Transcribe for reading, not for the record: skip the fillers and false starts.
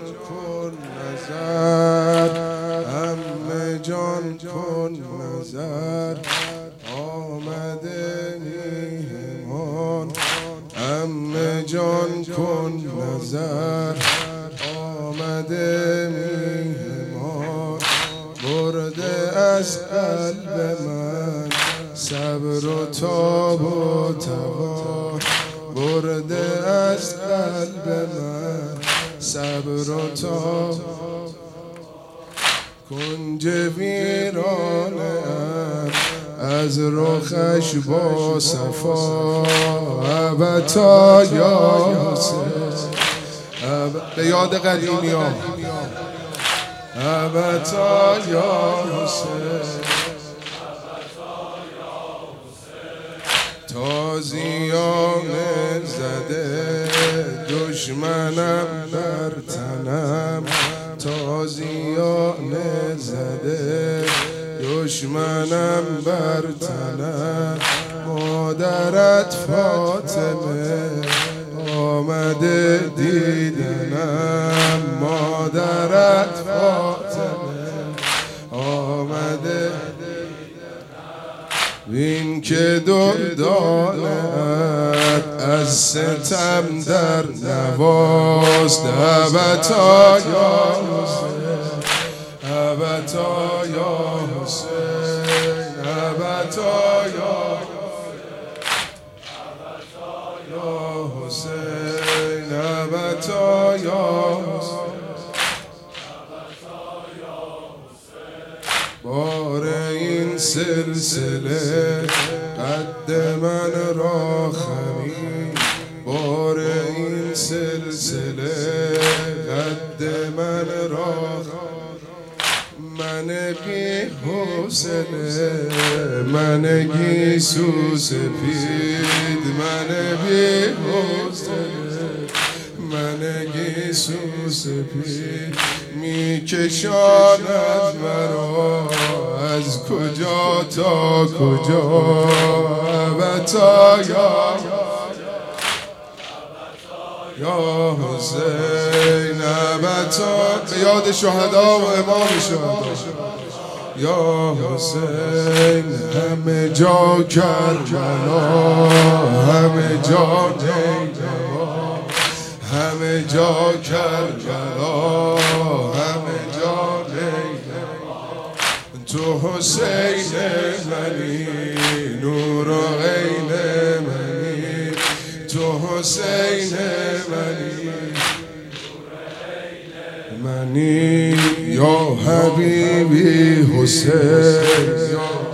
کن نظر، عمه جان کن نظر، آمده میهمان. عمه جان کن نظر، آمده میهمان. برده از قلب من صبر و تاب و توان، برده از قلب من صبر و تاب. کنج ویرانم از رخش با صفا، ابتا یا حسین به یاد قدیمی ها، ابتا یا حسین. تازیانه زده دشمنم بر تنم، تازیانه زده دشمنم بر تنم. مادرت فاطمه آمده دیدنم، مادرت فاطمه آمده وین که دردانت از ستم در نواست. ابتا یا حسین، ابتا یا حسین، ابتا یا حسین، ابتا یا حسین. بار این سلسله قد من را خمید، بار این سلسله قد من را من بی حوصله، من گیسو سپید، من بی حوصله، من گیسو سپید. میکشاند مرا از کجا تا کجا، ابتا یا حسین، ابتا به یاد شهدا و امام شهدا. یا حسین همه جا کربلا، همه جا نیجوان، همه جا کربلا، همه جا نیجوان. تو حسین منی، نور و عین منی، تو حسین منی، یا حبیبی حسین.